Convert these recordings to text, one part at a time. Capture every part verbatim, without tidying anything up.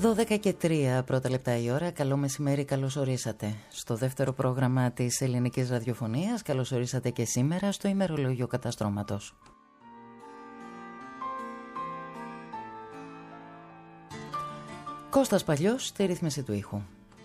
δώδεκα και τρία πρώτα λεπτά η ώρα. Καλό μεσημέρι, καλώς ορίσατε στο δεύτερο πρόγραμμα της ελληνικής ραδιοφωνίας. Καλώς ορίσατε και σήμερα στο ημερολόγιο καταστρώματος. Κώστας Παλιός στη ρύθμιση του ήχου.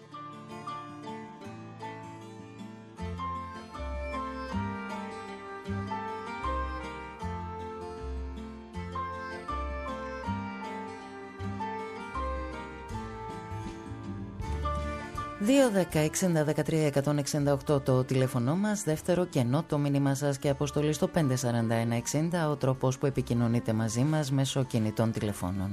δύο δέκα εξήντα δεκατρία εκατόν εξήντα οκτώ το τηλέφωνο μας, δεύτερο κενό το μήνυμά σας και αποστολή στο πέντε σαράντα ένα εξήντα, ο τρόπος που επικοινωνείτε μαζί μας μέσω κινητών τηλεφώνων.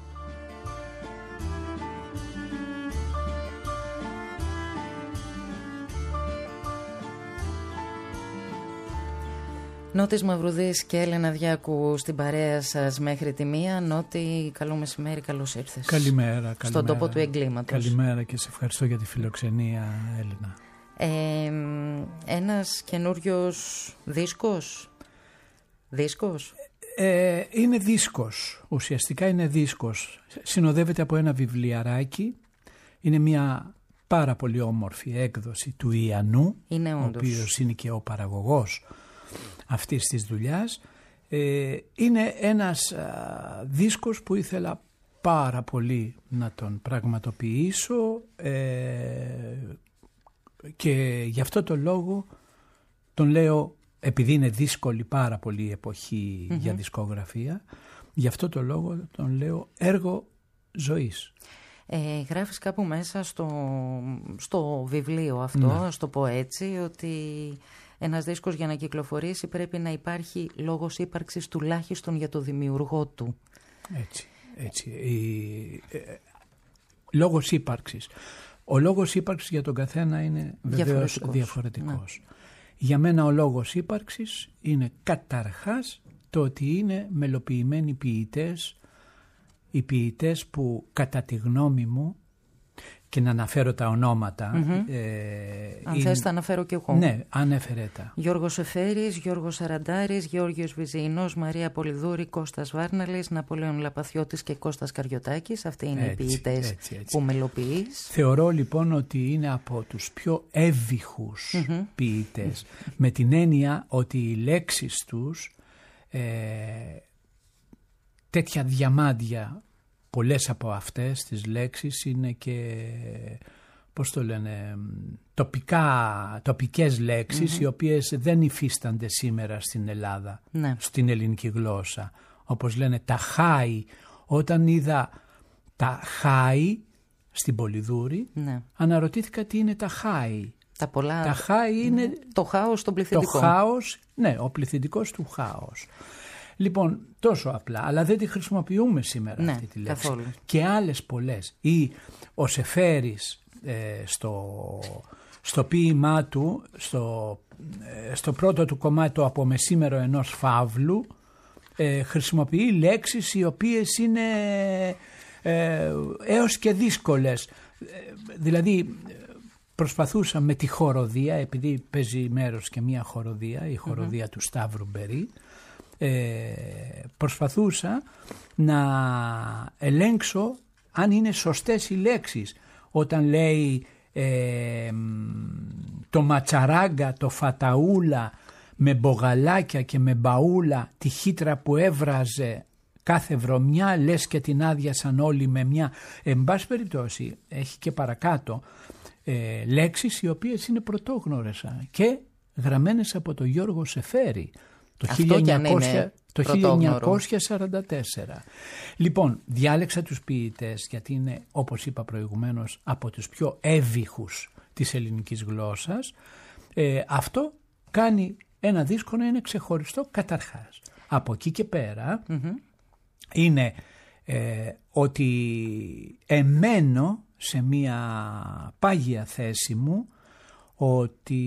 Νότης Μαυρουδής και Έλενα Διάκου στην παρέα σας μέχρι τη μία. Νότη, καλό μεσημέρι, καλώς ήρθες. Καλημέρα, καλημέρα. Στον τόπο του εγκλήματος. Καλημέρα και σε ευχαριστώ για τη φιλοξενία, Έλενα. Ε, ένας καινούριος δίσκος. Δίσκος. Ε, είναι δίσκος, ουσιαστικά είναι δίσκος. Συνοδεύεται από ένα βιβλιαράκι. Είναι μια πάρα πολύ όμορφη έκδοση του Ιαννού, είναι ο οποίος είναι και ο παραγωγός αυτής της δουλειάς. Ε, είναι ένας α, δίσκος που ήθελα πάρα πολύ να τον πραγματοποιήσω ε, και γι' αυτό το λόγο τον λέω, επειδή είναι δύσκολη πάρα πολύ η εποχή mm-hmm. για δισκογραφία, γι' αυτό το λόγο τον λέω έργο ζωής. Ε, γράφεις κάπου μέσα στο, στο βιβλίο αυτό, ναι. στο πω έτσι, ότι ένας δίσκος για να κυκλοφορήσει πρέπει να υπάρχει λόγος ύπαρξης τουλάχιστον για το δημιουργό του. Έτσι, έτσι. Η, ε, λόγος ύπαρξης. Ο λόγος ύπαρξης για τον καθένα είναι βεβαίως διαφορετικός. διαφορετικός. Ναι. Για μένα ο λόγος ύπαρξης είναι καταρχάς το ότι είναι μελοποιημένοι ποιητές, οι ποιητές που κατά τη γνώμη μου, και να αναφέρω τα ονόματα. Mm-hmm. Ε, Αν είναι... θες τα αναφέρω και εγώ. Ναι, ανέφερε τα. Γιώργος Εφέρης, Γιώργος Σαραντάρης, Γεώργιος Βυζιεινός, Μαρία Πολυδούρη, Κώστας Βάρναλης, Ναπολέων Λαπαθιώτης και Κώστας Καριωτάκης. Αυτοί είναι έτσι, οι ποιητές έτσι, έτσι. που μελοποιείς. Θεωρώ λοιπόν ότι είναι από τους πιο εύβυχους mm-hmm. ποιητές. Με την έννοια ότι οι λέξεις τους ε, τέτοια διαμάντια, πολλές από αυτές τις λέξεις είναι και, πώς το λένε, τοπικά, τοπικές λέξεις mm-hmm. οι οποίες δεν υφίστανται σήμερα στην Ελλάδα, ναι. στην ελληνική γλώσσα. Όπως λένε τα χάη. Όταν είδα τα χάη στην Πολυδούρη, ναι. αναρωτήθηκα τι είναι τα χάη. Τα, πολλά... τα χάη είναι το χάος στον πληθυντικό. Το χάος, ναι, ο πληθυντικός του χάος. Λοιπόν, τόσο απλά, αλλά δεν τη χρησιμοποιούμε σήμερα ναι, αυτή τη λέξη. Καθόλου. Και άλλες πολλές. Ή ο Σεφέρης ε, στο, στο ποίημά του, στο, ε, στο πρώτο του κομμάτι, το «Από μεσήμερο ενός φαύλου», ε, χρησιμοποιεί λέξεις οι οποίες είναι ε, έως και δύσκολες. Ε, δηλαδή προσπαθούσα με τη χοροδία, επειδή παίζει μέρος και μια χοροδία, η χοροδία mm-hmm. του Σταύρου Μπερί, Ε, προσπαθούσα να ελέγξω αν είναι σωστές οι λέξεις όταν λέει ε, το ματσαράγκα, το φαταούλα με μπογαλάκια και με μπαούλα, τη χύτρα που έβραζε κάθε βρωμιά, λες και την άδειασαν όλοι με μια. Εν πάση περιπτώσει έχει και παρακάτω ε, λέξεις οι οποίες είναι πρωτόγνωρες και γραμμένες από τον Γιώργο Σεφέρη το, χίλια εννιακόσια, το χίλια εννιακόσια σαράντα τέσσερα. Λοιπόν, διάλεξα τους ποιητές γιατί είναι, όπως είπα προηγουμένως, από τους πιο εύβυχους της ελληνικής γλώσσας. Ε, αυτό κάνει ένα δίσκο να είναι ξεχωριστό καταρχάς. Από εκεί και πέρα mm-hmm. είναι ε, ότι εμένω σε μια πάγια θέση μου ότι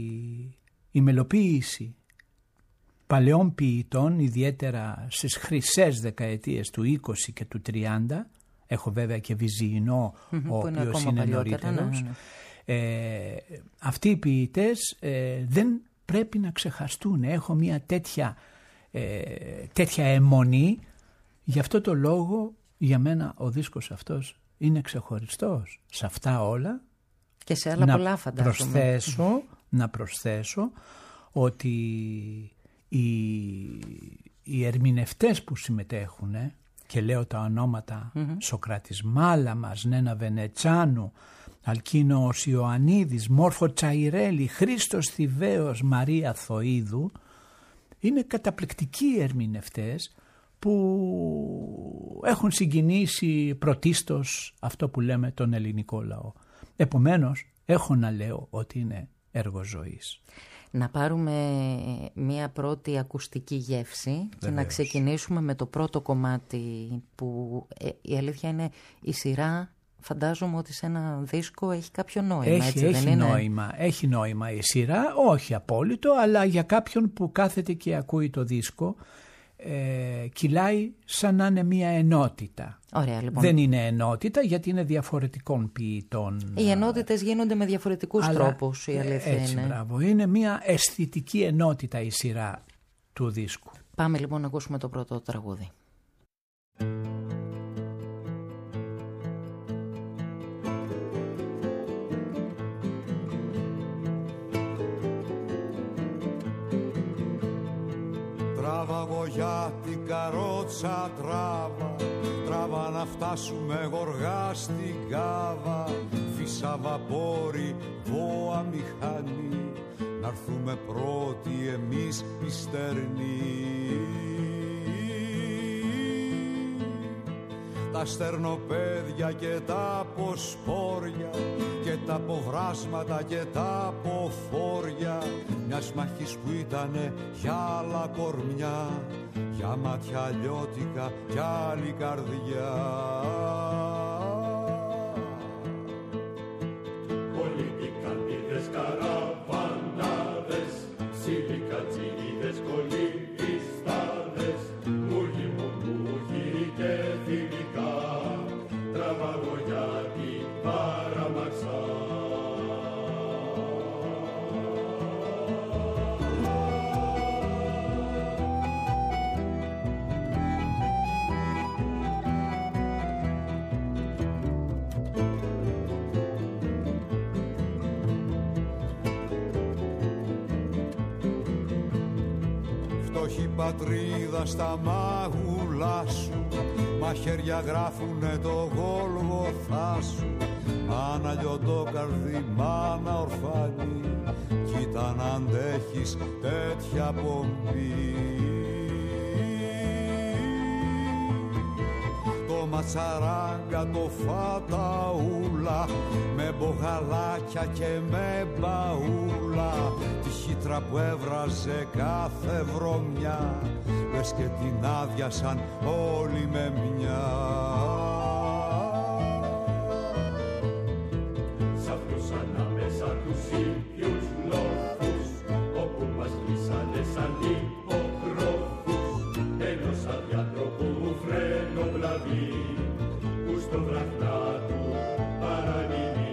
η μελοποίηση παλαιών ποιητών, ιδιαίτερα στις χρυσές δεκαετίες του είκοσι και του τριάντα, έχω βέβαια και Βυζιεινό, mm-hmm, ο οποίος είναι, είναι νωρίτερος, ναι, ναι. Ε, αυτοί οι ποιητές ε, δεν πρέπει να ξεχαστούν. Έχω μια τέτοια, ε, τέτοια αιμονή, γι' αυτό το λόγο για μένα ο δίσκος αυτός είναι ξεχωριστός. Σε αυτά όλα και σε άλλα να πολλά φαντάζομαι. Προσθέσω, να προσθέσω ότι οι, οι ερμηνευτές που συμμετέχουν, και λέω τα ονόματα mm-hmm. Σοκράτης Μάλαμας, Νένα Βενετσάνου, Αλκίνος Ιωαννίδης, Μόρφο Τσαϊρέλη, Χρήστος Θηβαίος, Μαρία Θοΐδου, είναι καταπληκτικοί ερμηνευτές που έχουν συγκινήσει πρωτίστως αυτό που λέμε τον ελληνικό λαό. Επομένως, έχω να λέω ότι είναι έργο ζωής. Να πάρουμε μία πρώτη ακουστική γεύση. Βεβαίως. Και να ξεκινήσουμε με το πρώτο κομμάτι που ε, η αλήθεια είναι η σειρά. Φαντάζομαι ότι σε ένα δίσκο έχει κάποιο νόημα. Έχει, έτσι, έχει δεν είναι? νόημα, έχει νόημα η σειρά, όχι απόλυτο, αλλά για κάποιον που κάθεται και ακούει το δίσκο, ε, κυλάει σαν να είναι μια ενότητα. Ωραία, λοιπόν. Δεν είναι ενότητα γιατί είναι διαφορετικών ποιητών. Οι ενότητες γίνονται με διαφορετικούς αλλά, τρόπους, η αλήθεια έτσι, είναι. Μπράβο, είναι μια αισθητική ενότητα η σειρά του δίσκου. Πάμε λοιπόν να ακούσουμε το πρώτο τραγούδι. Τράβα για την καρότσα τράβα, τράβα να φτάσουμε γοργά στην Κάβα. Φύσα βαπόρι, βόα μηχανή, να'ρθούμε πρώτοι εμείς πιστέρνοι. Τα στέρνοπαίδια και τα αποσπόρια και τα αποβράσματα και τα αποφόρια μιας μάχης που ήτανε για άλλα κορμιά, για μάτια λιώτικα κι άλλη καρδιά. Πολιτικανίδες, καραβανάδες, σιλικατσινίδες, κολυμπιστάδες, μούργοι μου μούργοι και φιλικά, τραβάγω για την παραμαξά. Φτωχή πατρίδα στα μάγουλά σου, μαχαίρια γράφουνε το Γόλγοθά σου. Μάνα λιωτόκαρδη, μάνα ορφάνη, κοίτα να αντέχεις τέτοια πομπή. Το ματσαράγκα, το φαταούλα, με μπογαλάκια και με μπαούλα, τη χύτρα που έβραζε κάθε βρωμιά, λες και την άδειασαν όλοι με μια. Σ' αυτούς ανάμεσα τους ίδιους λόφους, όπου μας κλείσανε σαν υποκρόφους, ενός αδιάτροπου φρενοβλαβή, που στο βραχνά του παρανημεί.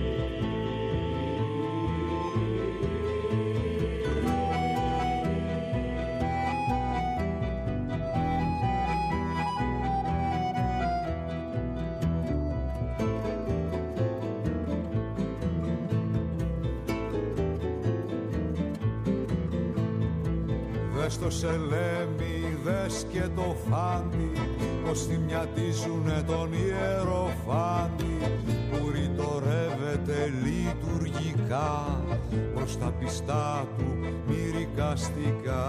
Δες το σελέμι, δες και το φάντι, πως θυμιατίζουνε τον ιεροφάντη, που ρητορεύεται λειτουργικά προς τα πιστά του μυρικαστικά.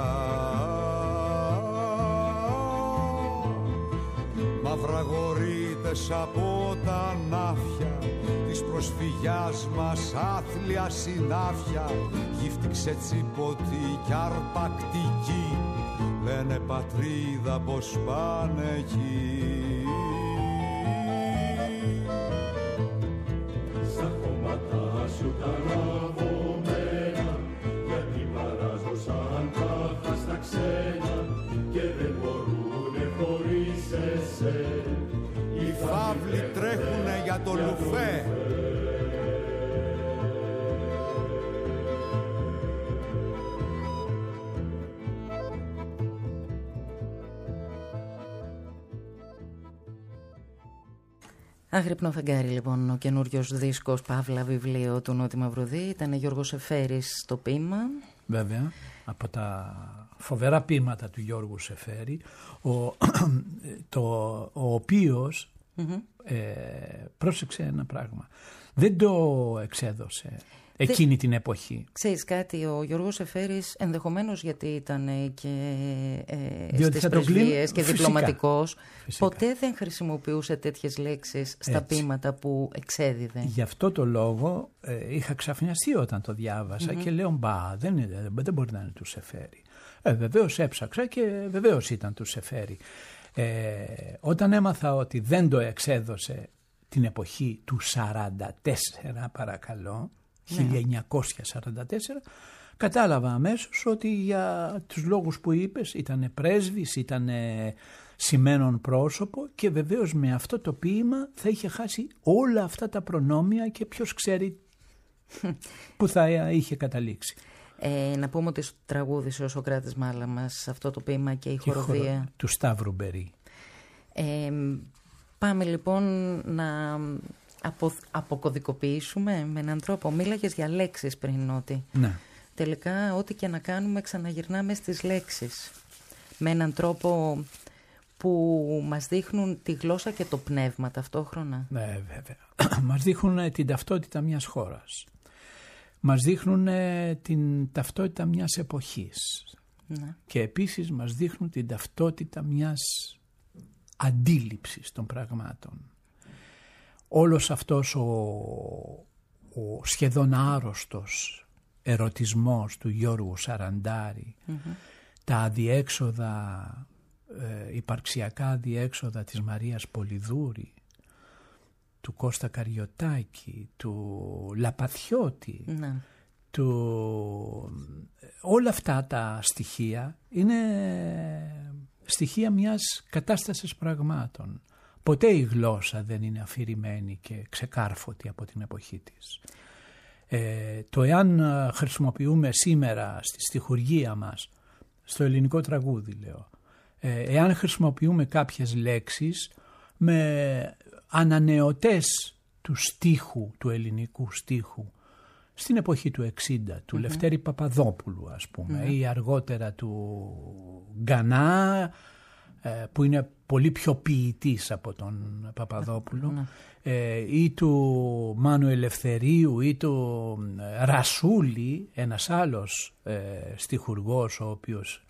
Μαυραγορείτες από τα ναύια της προσφυγιάς μας άθλια συνάφια, γύφτη ξετσιπωτή κι αρπακτική, λένε πατρίδα πως πάνε εκεί. Στα χώματά σου τα λαβωμένα, γιατί παράζωσαν τάχα στα ξένα και δεν μπορούνε χωρίς εσέ. Οι φαύλοι τρέχουνε για το λουφέ. Αγρυπνό φεγγάρι, λοιπόν, ο καινούριος δίσκος, παύλα βιβλίο του Νότι Μαυρουδή. Ήταν Γιώργος Σεφέρης στο ποίημα. Βέβαια, από τα φοβερά ποίηματα του Γιώργου Σεφέρη, ο, το, ο οποίος mm-hmm. ε, πρόσεξε ένα πράγμα. Δεν το εξέδωσε εκείνη Δε... την εποχή. Ξέρεις κάτι, ο Γιώργος Σεφέρης, ενδεχομένως γιατί ήταν και ε, στις πρεσβείες και φυσικά, διπλωματικός, φυσικά. ποτέ δεν χρησιμοποιούσε τέτοιες λέξεις στα Έτσι. ποίηματα που εξέδιδε. Γι' αυτό το λόγο ε, είχα ξαφνιαστεί όταν το διάβασα mm-hmm. και λέω μπα, δεν, είναι, δεν μπορεί να είναι του Σεφέρη. Ε, βεβαίως έψαξα και βεβαίως ήταν του Σεφέρη. Ε, όταν έμαθα ότι δεν το εξέδωσε την εποχή του σαράντα τέσσερα, παρακαλώ, ναι. χίλια εννιακόσια σαράντα τέσσερα, κατάλαβα αμέσως ότι για τους λόγους που είπες ήταν πρέσβης, ήταν σημαίνον πρόσωπο και βεβαίως με αυτό το ποίημα θα είχε χάσει όλα αυτά τα προνόμια και ποιος ξέρει που θα είχε καταλήξει. Ε, να πούμε ότι τραγούδισε ο Σωκράτης Μάλαμας αυτό το ποίημα και η χοροδία χορο... του Σταύρου Μπερί. Ε, πάμε λοιπόν να απο, αποκωδικοποιήσουμε με έναν τρόπο. Μίλαγες για λέξεις πριν, Νότι. Ναι. Τελικά ό,τι και να κάνουμε ξαναγυρνάμε στις λέξεις. Με έναν τρόπο που μας δείχνουν τη γλώσσα και το πνεύμα ταυτόχρονα. Ναι, βέβαια. Μας δείχνουν την ταυτότητα μιας χώρας. Μας δείχνουν την ταυτότητα μιας εποχής. Ναι. Και επίσης μας δείχνουν την ταυτότητα μιας αντίληψης των πραγμάτων. Όλος αυτός ο, ο σχεδόν άρρωστος ερωτισμός του Γιώργου Σαραντάρη, mm-hmm. τα αδιέξοδα, ε, υπαρξιακά αδιέξοδα της Μαρίας Πολυδούρη, του Κώστα Καριωτάκη, του Λαπαθιώτη, ναι. του... όλα αυτά τα στοιχεία είναι στοιχεία μιας κατάστασης πραγμάτων. Ποτέ η γλώσσα δεν είναι αφηρημένη και ξεκάρφωτη από την εποχή της. Ε, το εάν χρησιμοποιούμε σήμερα στη στιχουργία μας, στο ελληνικό τραγούδι λέω, ε, εάν χρησιμοποιούμε κάποιες λέξεις με ανανεωτές του στίχου, του ελληνικού στίχου, στην εποχή του εξήντα, του mm-hmm. Λευτέρη Παπαδόπουλου ας πούμε, mm-hmm. ή αργότερα του Γκανά, που είναι πολύ πιο ποιητής από τον Παπαδόπουλο, mm-hmm. ε, ή του Μάνου Ελευθερίου ή του Ρασούλη, ένας άλλος ε, στιχουργός ο οποίος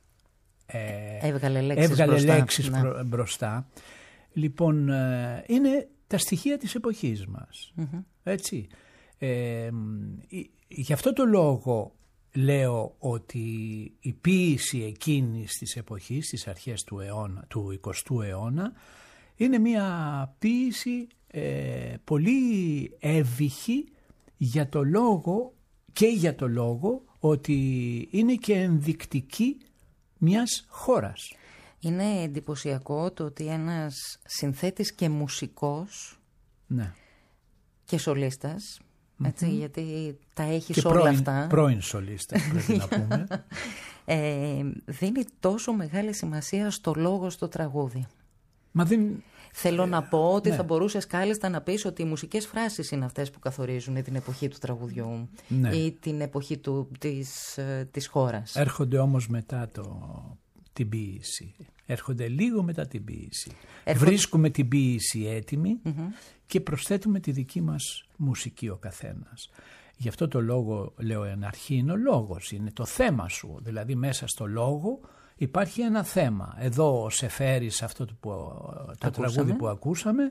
ε, έβγαλε λέξεις, έβγαλε μπροστά. λέξεις Ναι. μπρο, μπροστά. Λοιπόν, ε, είναι τα στοιχεία της εποχής μας. Mm-hmm. Έτσι. Ε, γι' αυτό το λόγο λέω ότι η ποίηση εκείνης της εποχής, στις αρχές του, αιώνα, του εικοστού αιώνα, είναι μια ποίηση ε, πολύ εύβυχη για το λόγο και για το λόγο ότι είναι και ενδεικτική μιας χώρας. Είναι εντυπωσιακό το ότι ένας συνθέτης και μουσικός, ναι. και σολίστας, έτσι, mm-hmm. γιατί τα έχεις και όλα πρώην, αυτά. Πρώην σολίστας πρέπει να πούμε. Ε, δίνει τόσο μεγάλη σημασία στο λόγο, στο τραγούδι. Μα δεν... Θέλω ε, να πω ότι ναι. θα μπορούσες κάλλιστα να πεις ότι οι μουσικές φράσεις είναι αυτές που καθορίζουν την εποχή του τραγουδιού, ναι. ή την εποχή του, της, της χώρας. Έρχονται όμως μετά το, την ποίηση. Έρχονται λίγο μετά την ποίηση. Έρχονται... Βρίσκουμε την ποίηση έτοιμη mm-hmm. και προσθέτουμε τη δική μας μουσική ο καθένας. Γι' αυτό το λόγο λέω εν αρχή είναι ο λόγος, είναι το θέμα σου. Δηλαδή μέσα στο λόγο υπάρχει ένα θέμα. Εδώ ο Σεφέρης, αυτό που, το ακούσαμε. τραγούδι που ακούσαμε,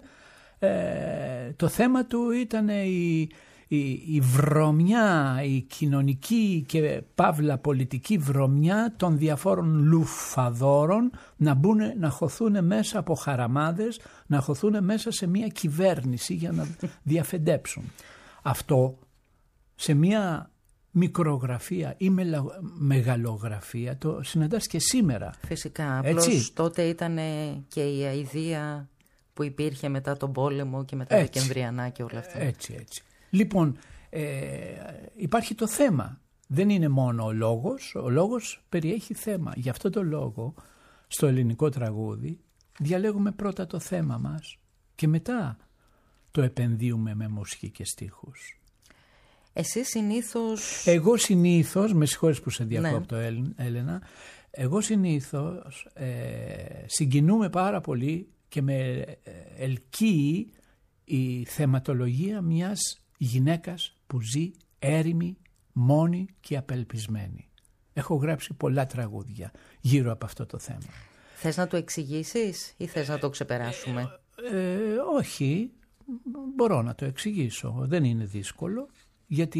ε, το θέμα του ήταν η, η, η βρωμιά, η κοινωνική και παύλα πολιτική βρωμιά των διαφόρων λουφαδόρων να μπουν, να χωθούν μέσα από χαραμάδες, να χωθούν μέσα σε μια κυβέρνηση για να διαφεντέψουν. Αυτό σε μια μικρογραφία ή μεγαλογραφία το συναντάς και σήμερα. Φυσικά, απλώς τότε ήταν και η αηδία που υπήρχε μετά τον πόλεμο και μετά τα Δεκεμβριανά και όλα αυτά. Έτσι, έτσι. Λοιπόν, ε, υπάρχει το θέμα. Δεν είναι μόνο ο λόγος, ο λόγος περιέχει θέμα. Γι' αυτό το λόγο στο ελληνικό τραγούδι διαλέγουμε πρώτα το θέμα μας και μετά το επενδύουμε με μουσική και στίχους. Εσύ συνήθως... Εγώ συνήθως, με συγχωρείς που σε διακόπτω, ναι. Έλενα, εγώ συνήθως ε, συγκινούμε πάρα πολύ και με ελκύει η θεματολογία μιας γυναίκας που ζει έρημη, μόνη και απελπισμένη. Έχω γράψει πολλά τραγούδια γύρω από αυτό το θέμα. Θες να το εξηγήσεις ή θες να το ξεπεράσουμε? Ε, ε, όχι, μπορώ να το εξηγήσω. Δεν είναι δύσκολο, γιατί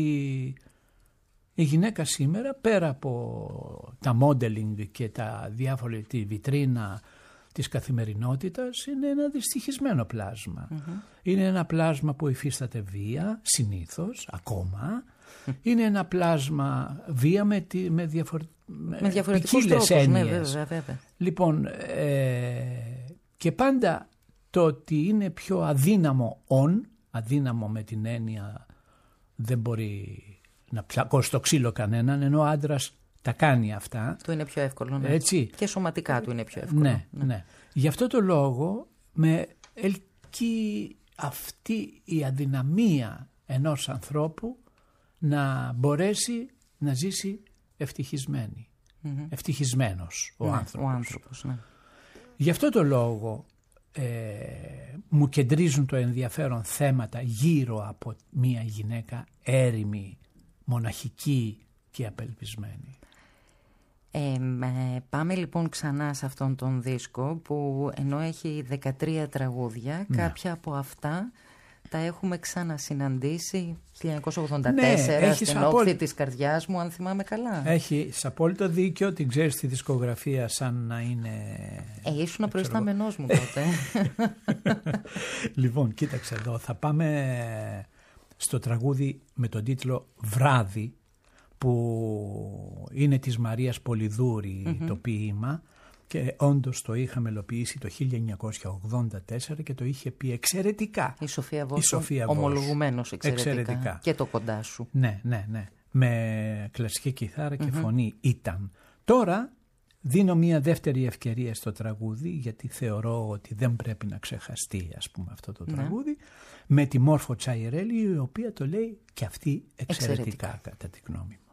η γυναίκα σήμερα, πέρα από τα modeling και τα διάφορα, τη βιτρίνα της καθημερινότητας, είναι ένα δυστυχισμένο πλάσμα. Mm-hmm. Είναι ένα πλάσμα που υφίσταται βία, συνήθως, ακόμα. Είναι ένα πλάσμα βία με, τη, με, διαφορε... με διαφορετικούς τρόπους. Ναι, βέβαια, βέβαια. Λοιπόν, ε, και πάντα το ότι είναι πιο αδύναμο on, αδύναμο με την έννοια δεν μπορεί να πλακώσει το ξύλο κανέναν, ενώ ο άντρας τα κάνει αυτά. Του είναι πιο εύκολο, ναι. Έτσι. Και σωματικά του είναι πιο εύκολο. Ναι, ναι. ναι. Γι' αυτό το λόγο με ελκύει αυτή η αδυναμία ενός ανθρώπου να μπορέσει να ζήσει ευτυχισμένη. Mm-hmm. Ευτυχισμένος ο ναι, άνθρωπος. Ο άνθρωπος ναι. Γι' αυτό το λόγο ε, μου κεντρίζουν το ενδιαφέρον θέματα γύρω από μια γυναίκα έρημη, μοναχική και απελπισμένη. Ε, πάμε λοιπόν ξανά σε αυτόν τον δίσκο που ενώ έχει δεκατρία τραγούδια, ναι. κάποια από αυτά τα έχουμε ξανασυναντήσει χίλια εννιακόσια ογδόντα τέσσερα ναι, στην απόλυ... όχθη της καρδιάς μου, αν θυμάμαι καλά. Έχεις απόλυτο δίκιο, την ξέρεις τη δισκογραφία σαν να είναι... Ε, ήσουν προϊστάμενός μου τότε. Λοιπόν, κοίταξε εδώ, θα πάμε στο τραγούδι με τον τίτλο «Βράδυ», που είναι της Μαρίας Πολυδούρη mm-hmm. το ποίημα, και όντως το είχα μελοποιήσει το χίλια εννιακόσια ογδόντα τέσσερα και το είχε πει εξαιρετικά. Η Σοφία Βόσου, ομολογουμένως εξαιρετικά. εξαιρετικά. Και το κοντά σου. Ναι, ναι, ναι. Με κλασική κιθάρα και mm-hmm. φωνή ήταν. Τώρα δίνω μια δεύτερη ευκαιρία στο τραγούδι, γιατί θεωρώ ότι δεν πρέπει να ξεχαστεί, ας πούμε, αυτό το τραγούδι, ναι. με τη Μόρφο Τσαϊρέλη, η οποία το λέει και αυτή εξαιρετικά, εξαιρετικά. κατά τη γνώμη μου.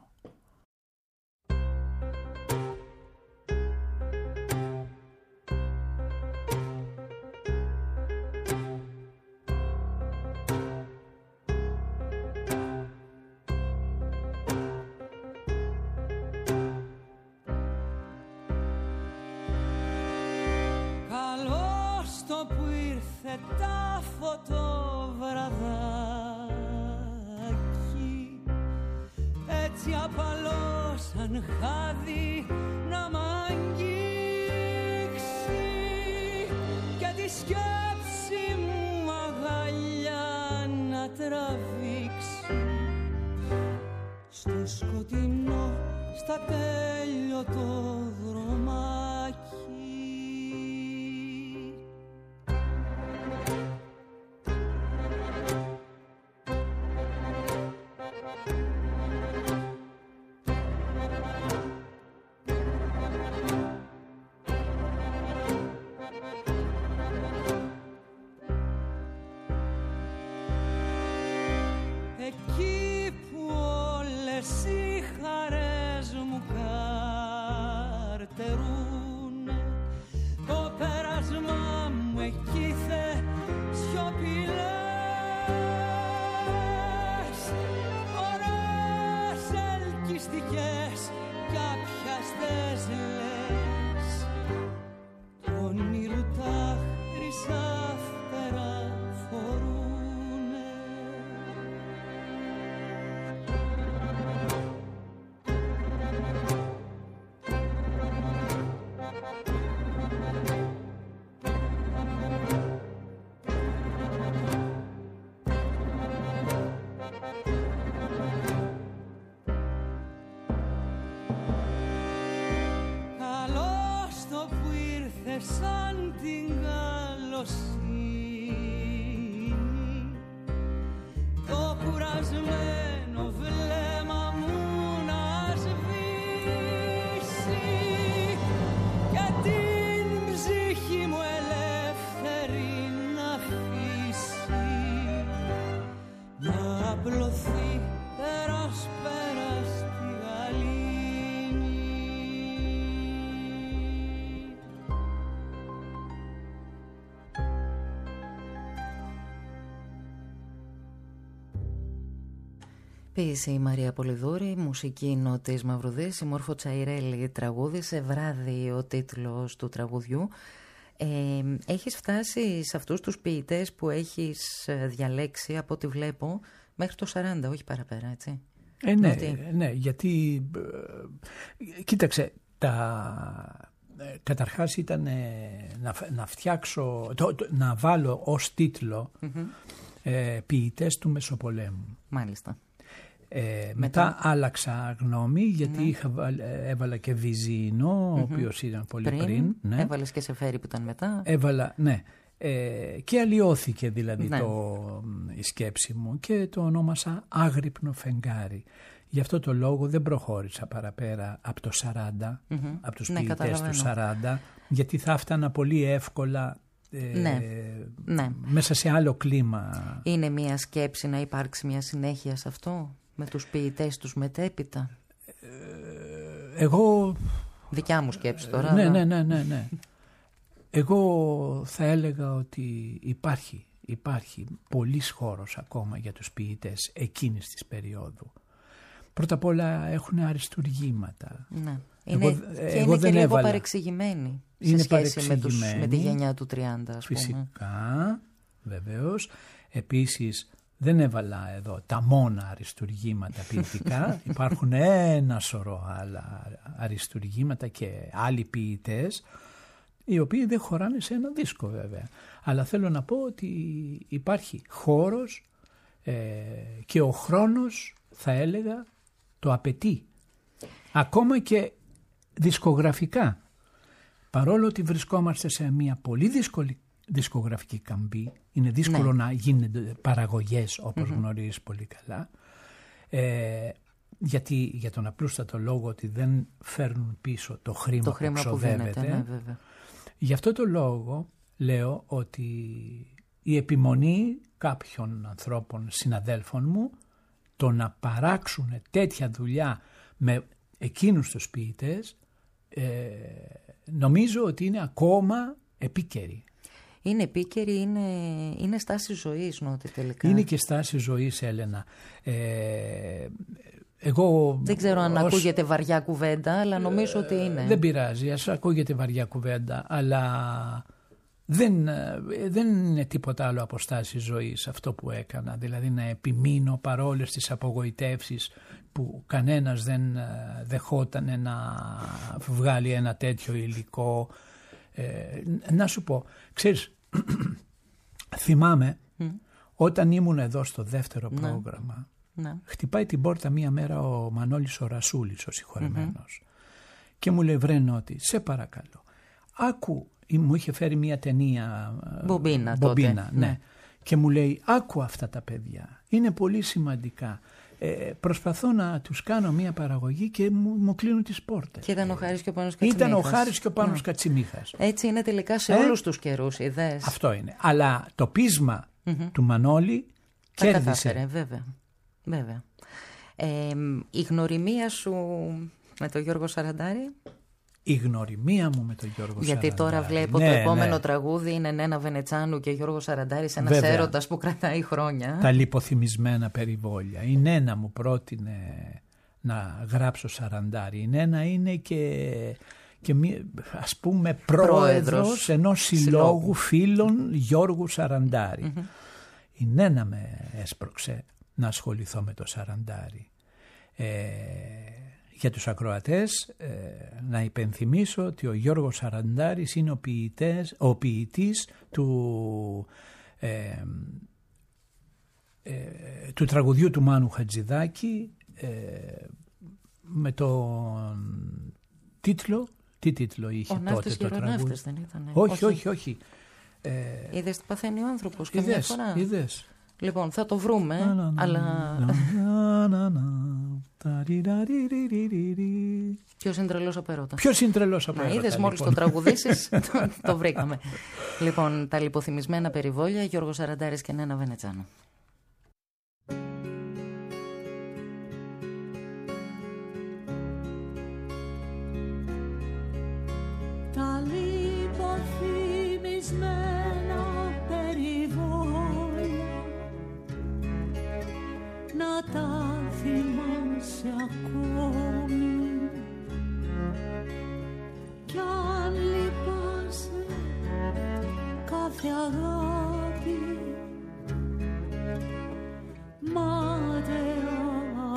Τα φωτοβραδάκι έτσι απαλό σαν χάδι να μ' αγγίξει και τη σκέψη μου αγαλιά να τραβήξει στο σκοτεινό, στα τέλειωτο δρομάκι. Εκεί που όλες οι χαρές μου καρτερούν, το πέρασμα μου εκεί θε σιωπηλές, ωραίες ελκυστικές κι απιαστές λες, όνειρου τα χρυσά φτερά φορούν. Σαν την καλοσύνη το κουρασμένο βλέμμα μου να σβήσει και την ψυχή μου ελεύθερη να αφήσει Ποίηση η Μαρία Πολυδούρη, μουσική Νότης Μαυρουδής, η Μόρφο Τσαϊρέλη τραγούδι, σε βράδυ ο τίτλος του τραγουδιού. Ε, έχεις φτάσει σε αυτούς τους ποιητές που έχεις διαλέξει, από ό,τι βλέπω, μέχρι το σαράντα, όχι παραπέρα, έτσι. Ε, ναι, ναι, γιατί, ε, κοίταξε, τα, ε, καταρχάς ήταν ε, να, να φτιάξω, το, το, να βάλω ως τίτλο mm-hmm. ε, ποιητές του Μεσοπολέμου. Μάλιστα. Ε, μετά, μετά άλλαξα γνώμη, γιατί ναι. είχα, έβαλα και Βυζίνο, mm-hmm. ο οποίος ήταν πολύ πριν. πριν ναι. Έβαλες και Σεφέρη που ήταν μετά. Έβαλα, ναι. Ε, και αλλοιώθηκε δηλαδή ναι. το, η σκέψη μου και το ονόμασα Άγρυπνο Φεγγάρι. Γι' αυτό το λόγο δεν προχώρησα παραπέρα από το σαράντα, mm-hmm. από τους ναι, ποιητές του σαράντα, γιατί θα έφτανα πολύ εύκολα ε, ναι. Ναι. μέσα σε άλλο κλίμα. Είναι μια σκέψη να υπάρξει μια συνέχεια σε αυτό, με τους ποιητές τους μετέπειτα? Ε, εγώ... Δικιά μου σκέψη τώρα. Ναι, ναι, ναι, ναι, ναι. Εγώ θα έλεγα ότι υπάρχει, υπάρχει πολύς χώρος ακόμα για τους ποιητές εκείνης της περίοδου. Πρώτα απ' όλα έχουν αριστουργήματα. Ναι. Είναι, εγώ, και εγώ είναι δεν και λίγο έβαλα. Παρεξηγημένοι σε είναι σχέση με, τους, με τη γενιά του τριάντα, ας φυσικά, πούμε. Φυσικά, βεβαίως. Επίσης δεν έβαλα εδώ τα μόνα αριστουργήματα ποιητικά. Υπάρχουν ένα σωρό άλλα αριστουργήματα και άλλοι ποιητές, οι οποίοι δεν χωράνε σε ένα δίσκο βέβαια. Αλλά θέλω να πω ότι υπάρχει χώρος ε, και ο χρόνος, θα έλεγα, το απαιτεί. Ακόμα και δισκογραφικά. Παρόλο ότι βρισκόμαστε σε μια πολύ δύσκολη δισκογραφική καμπή, είναι δύσκολο ναι. να γίνονται παραγωγές όπως mm-hmm. γνωρίζεις πολύ καλά, ε, γιατί για τον απλούστατο λόγο ότι δεν φέρνουν πίσω το χρήμα, το χρήμα που ξοδεύεται. Ναι, βέβαια. Γι' αυτό το λόγο λέω ότι η επιμονή κάποιων ανθρώπων, συναδέλφων μου, το να παράξουν τέτοια δουλειά με εκείνους τους ποιητές, ε, νομίζω ότι είναι ακόμα επίκαιρη. Είναι επίκαιρη, είναι, είναι στάση ζωής, Νότι, τελικά. Είναι και στάση ζωής, Έλενα. Ε, εγώ, δεν ξέρω αν ως... ακούγεται βαριά κουβέντα, αλλά νομίζω ότι είναι. Δεν πειράζει, ας ακούγεται βαριά κουβέντα, αλλά δεν, δεν είναι τίποτα άλλο από στάση ζωής αυτό που έκανα. Δηλαδή να επιμείνω παρόλες τις απογοητεύσεις που κανένας δεν δεχόταν να βγάλει ένα τέτοιο υλικό. Ε, να σου πω, ξέρεις, θυμάμαι mm. όταν ήμουν εδώ στο δεύτερο ναι. πρόγραμμα, ναι. χτυπάει την πόρτα μία μέρα ο Μανώλης ο Ρασούλης, ο συγχωρεμένος, mm-hmm. και μου λέει, βρε Νότι, σε παρακαλώ, άκου, μου είχε φέρει μία ταινία Μπομπίνα, μπομπίνα τότε. Ναι. Ναι. Και μου λέει, άκου αυτά τα παιδιά, είναι πολύ σημαντικά. Ε, προσπαθώ να τους κάνω μια παραγωγή και μου, μου κλείνουν τις πόρτες. Και ήταν ο Χάρης και ο Πάνος Κατσιμίχας. Ήταν ο Χάρης και ο Πάνος ναι. Κατσιμίχας. Έτσι είναι τελικά σε ε? όλους τους καιρούς, ιδέες. Αυτό είναι. Αλλά το πείσμα mm-hmm. του Μανώλη τα κέρδισε. Κατάφερε, βέβαια. βέβαια. Ε, η γνωριμία σου με τον Γιώργο Σαραντάρη. Η γνωριμία μου με τον Γιώργο Γιατί Σαραντάρη. Γιατί τώρα βλέπω ναι, το επόμενο ναι. τραγούδι είναι Νένα Βενετσάνου και Γιώργο Σαραντάρης, ένας Βέβαια. έρωτας που κρατάει χρόνια. Τα λιποθυμισμένα περιβόλια. Η Νένα μου πρότεινε να γράψω Σαραντάρη. Η Νένα είναι και, και ας πούμε πρόεδρος, πρόεδρος ενός συλλόγου φίλων Γιώργου Σαραντάρη. Mm-hmm. Η Νένα με έσπρωξε να ασχοληθώ με το Σαραντάρη. Ε, Για τους ακροατές ε, να υπενθυμίσω ότι ο Γιώργος Σαραντάρης είναι ο, ποιητές, ο ποιητής του, ε, ε, του τραγουδιού του Μάνου Χατζηδάκη ε, με τον τίτλο, τι τίτλο είχε ο τότε το τραγούδι. Δεν ήτανε. Όχι, όχι, όχι. Ε, είδες τι παθαίνει ο άνθρωπος και είδες, μια φορά. Είδες. Λοιπόν, θα το βρούμε, να, να, να, αλλά... Να, να, να. Ποιος είναι τρελός από έρωτα. Ποιος είναι τρελός από έρωτα. Είδες μόλις λοιπόν. το τραγουδήσεις, το, το βρήκαμε. Λοιπόν, τα λιποθυμισμένα περιβόλια, Γιώργος Σαραντάρης και Νένα Βενετσάνου. Τα λιποθυμισμένα περιβόλια να τα θυμάσαι ακόμη κι αν λυπάσαι κάθε αγάπη μάταια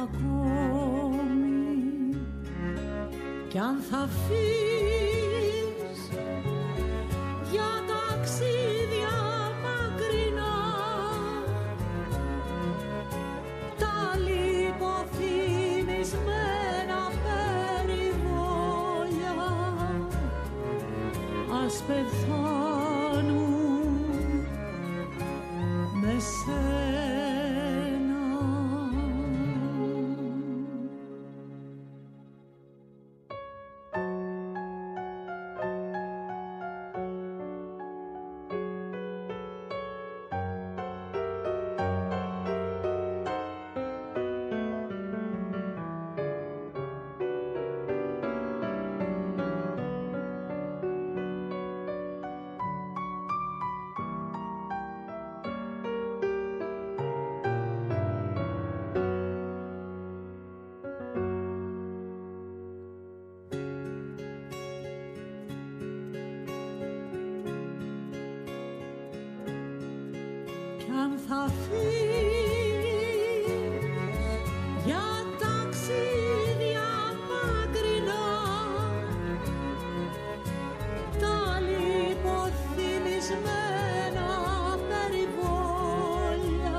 ακόμη κι αν θα φύγεις για ταξίδια μακρινά τα λιποθυμισμένα περιβόλια ας πεθάνουν με σένα. Αν θα φύγεις για ταξίδια μακρινά τα λιποθυμισμένα περιβόλια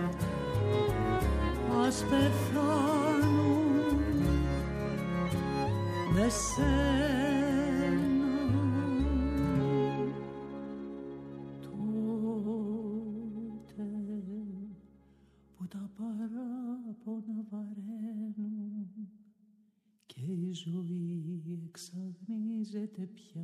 ας πεθάνουν με σένα. Και η ζωή εξαγνίζεται πια.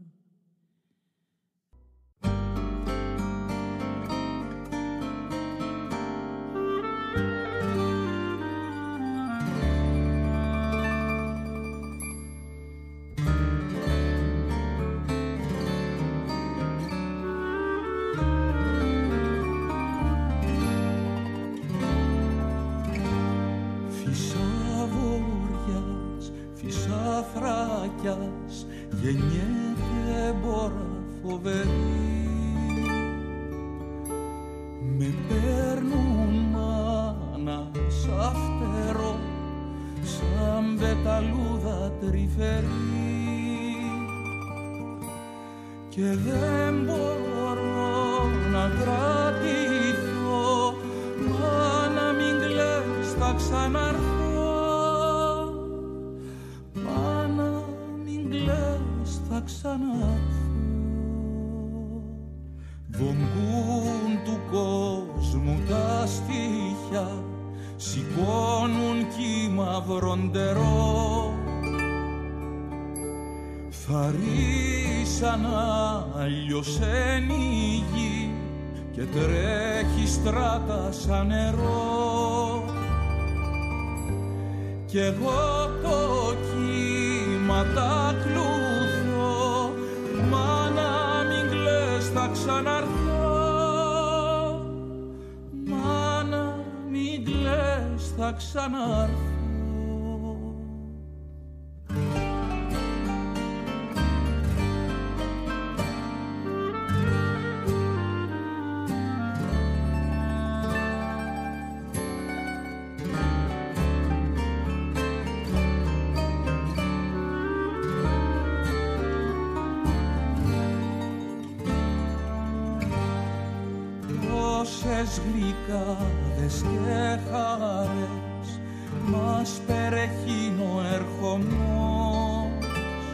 Γεννιέται έμπορα φοβερή με παίρνουν μάνα σαν φτερό σαν πεταλούδα τρυφερή και δεν μπορώ να κρατηθώ μα να μην κλαις θα ξαναρθώ. Θα ξαναρθώ. Βογκούν του κόσμου τα στοιχεία σηκώνουν κύμα βροντερό θα ρίσαν αλλιωσέν η γη και τρέχει στράτα σαν νερό κι εγώ το κύμα τα κλουθώ μα να μην κλαις θα ξαναρθώ μα να μην κλαις θα ξαναρθώ. Γλυκάδες και χαρές μας περεχύνει ο ερχομός